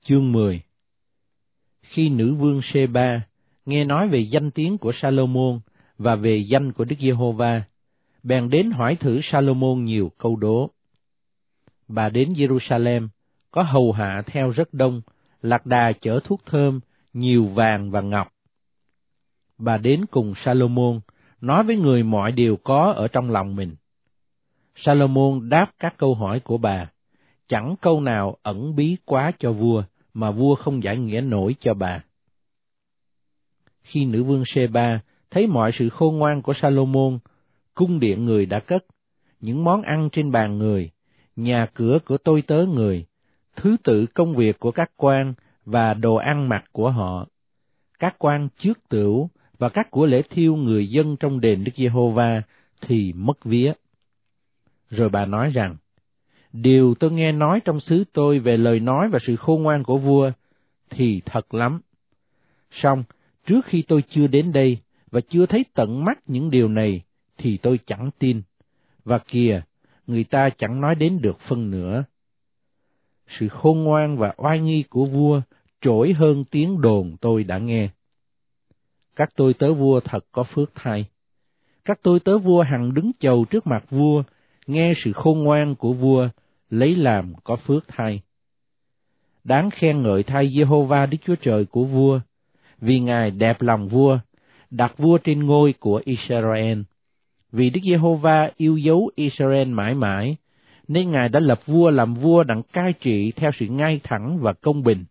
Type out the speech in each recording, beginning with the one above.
Chương 10. Khi nữ vương Sê-ba nghe nói về danh tiếng của Sa-lô-môn và về danh của Đức Giê-hô-va, bèn đến hỏi thử Sa-lô-môn nhiều câu đố. Bà đến Giê-ru-sa-lem, có hầu hạ theo rất đông, lạc đà chở thuốc thơm, nhiều vàng và ngọc. Bà đến cùng Sa-lô-môn, nói với người mọi điều có ở trong lòng mình. Sa-lô-môn đáp các câu hỏi của bà, chẳng câu nào ẩn bí quá cho vua, mà vua không giải nghĩa nổi cho bà. Khi nữ vương Sê-ba thấy mọi sự khôn ngoan của Sa-lô-môn, cung điện người đã cất, những món ăn trên bàn người, nhà cửa của tôi tớ người, thứ tự công việc của các quan và đồ ăn mặc của họ, các quan trước tửu và các của lễ thiêu người dân trong đền Đức Giê-hô-va, thì mất vía. Rồi bà nói rằng, điều tôi nghe nói trong xứ tôi về lời nói và sự khôn ngoan của vua thì thật lắm. Song trước khi tôi chưa đến đây và chưa thấy tận mắt những điều này thì tôi chẳng tin, và kìa, người ta chẳng nói đến được phân nửa. Sự khôn ngoan và oai nghi của vua trỗi hơn tiếng đồn tôi đã nghe. Các tôi tớ vua thật có phước thay. Các tôi tớ vua hằng đứng chầu trước mặt vua, nghe sự khôn ngoan của vua, lấy làm có phước thay. Đáng khen ngợi thay Giê-hô-va Đức Chúa Trời của vua, vì Ngài đẹp lòng vua, đặt vua trên ngôi của Israel. Vì Đức Giê-hô-va yêu dấu Israel mãi mãi, nên Ngài đã lập vua làm vua đặng cai trị theo sự ngay thẳng và công bình.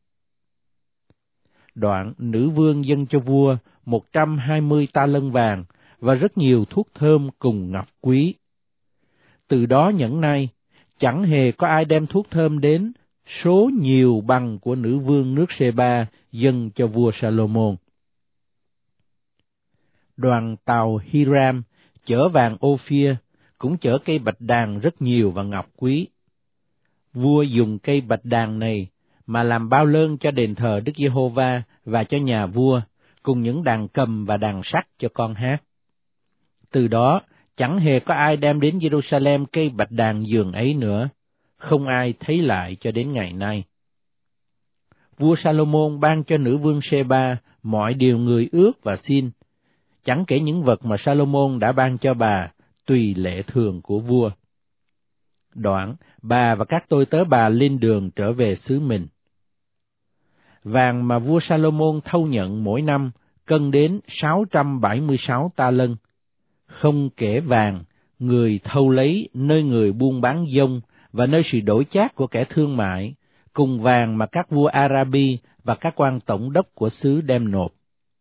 Đoạn nữ vương dâng cho vua 120 ta lân vàng và rất nhiều thuốc thơm cùng ngọc quý. Từ đó nhẫn nay, chẳng hề có ai đem thuốc thơm đến số nhiều bằng của nữ vương nước Sê-ba dâng cho vua Sa-lô-môn. Đoàn tàu Hiram chở vàng Ô-phia, cũng chở cây bạch đàn rất nhiều và ngọc quý. Vua dùng cây bạch đàn này mà làm bao lơn cho đền thờ Đức Giê-hô-va và cho nhà vua, cùng những đàn cầm và đàn sắt cho con hát. Từ đó, chẳng hề có ai đem đến Giê-ru-sa-lem cây bạch đàn dường ấy nữa, không ai thấy lại cho đến ngày nay. Vua Sa-lô-môn ban cho nữ vương Sê-ba mọi điều người ước và xin, chẳng kể những vật mà Sa-lô-môn đã ban cho bà, tùy lệ thường của vua. Đoạn, bà và các tôi tớ bà lên đường trở về xứ mình. Vàng mà vua Sa-lô-môn thâu nhận mỗi năm cân đến 676 ta lân, không kể vàng người thâu lấy nơi người buôn bán dông và nơi sự đổi chác của kẻ thương mại, cùng vàng mà các vua Arabi và các quan tổng đốc của xứ đem nộp.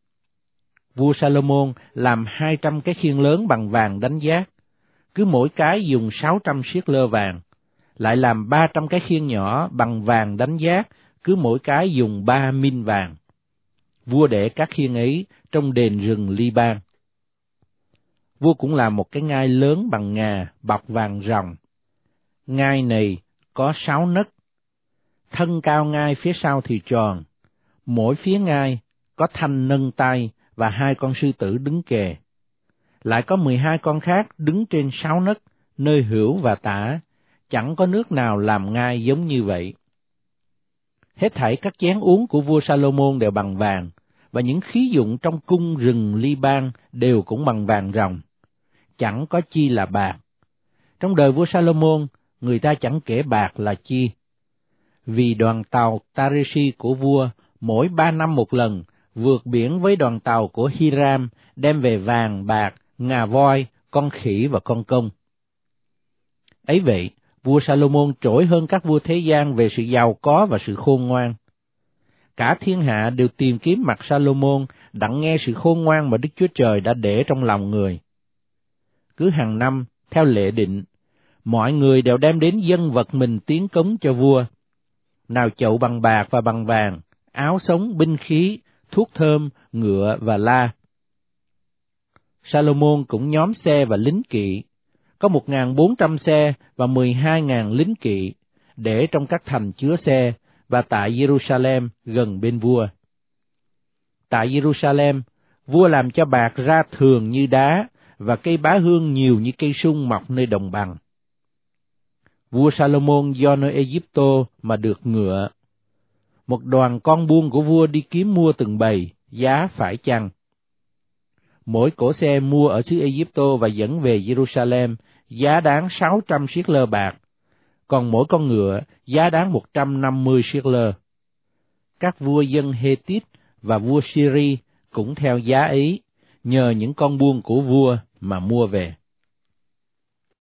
Vua Sa-lô-môn làm 200 cái khiên lớn bằng vàng đánh giác, cứ mỗi cái dùng 600 siết lơ vàng, lại làm 300 cái khiên nhỏ bằng vàng đánh giác, cứ mỗi cái dùng 3 min vàng. Vua để các khiên ấy trong đền rừng Li-ban. Vua cũng làm một cái ngai lớn bằng ngà bọc vàng ròng. Ngai này có 6 nấc, thân cao ngai phía sau thì tròn, mỗi phía ngai có thanh nâng tay và 2 con sư tử đứng kề. Lại có 12 con khác đứng trên 6 nấc, nơi hữu và tả, chẳng có nước nào làm ngai giống như vậy. Hết thảy các chén uống của vua Sa-lô-môn đều bằng vàng, và những khí dụng trong cung rừng Li-ban đều cũng bằng vàng ròng, chẳng có chi là bạc. Trong đời vua Sa-lô-môn, người ta chẳng kể bạc là chi. Vì đoàn tàu Tareshi của vua mỗi 3 năm một lần vượt biển với đoàn tàu của Hiram, đem về vàng, bạc, ngà voi, con khỉ và con công. Ấy vậy, vua Sa-lô-môn trỗi hơn các vua thế gian về sự giàu có và sự khôn ngoan. Cả thiên hạ đều tìm kiếm mặt Sa-lô-môn đặng nghe sự khôn ngoan mà Đức Chúa Trời đã để trong lòng người. Cứ hàng năm, theo lệ định, mọi người đều đem đến dâng vật mình tiến cống cho vua, nào chậu bằng bạc và bằng vàng, áo sống, binh khí, thuốc thơm, ngựa và la. Sa-lô-môn cũng nhóm xe và lính kỵ, có 1.400 xe và 12.000 lính kỵ, để trong các thành chứa xe, và tại Giê-ru-sa-lem gần bên vua. Tại Giê-ru-sa-lem, vua làm cho bạc ra thường như đá, và cây bá hương nhiều như cây sung mọc nơi đồng bằng. Vua Sa-lô-môn do nơi Ê-díp-tô mà được ngựa. một đoàn con buôn của vua đi kiếm mua từng bầy, giá phải chăng. Mỗi cỗ xe mua ở xứ Ai-Cập và dẫn về Jerusalem giá đáng 600 siết lơ bạc, còn mỗi con ngựa giá đáng 150 siết lơ. Các vua dân Hethit và vua Syri cũng theo giá ấy, nhờ những con buôn của vua mà mua về.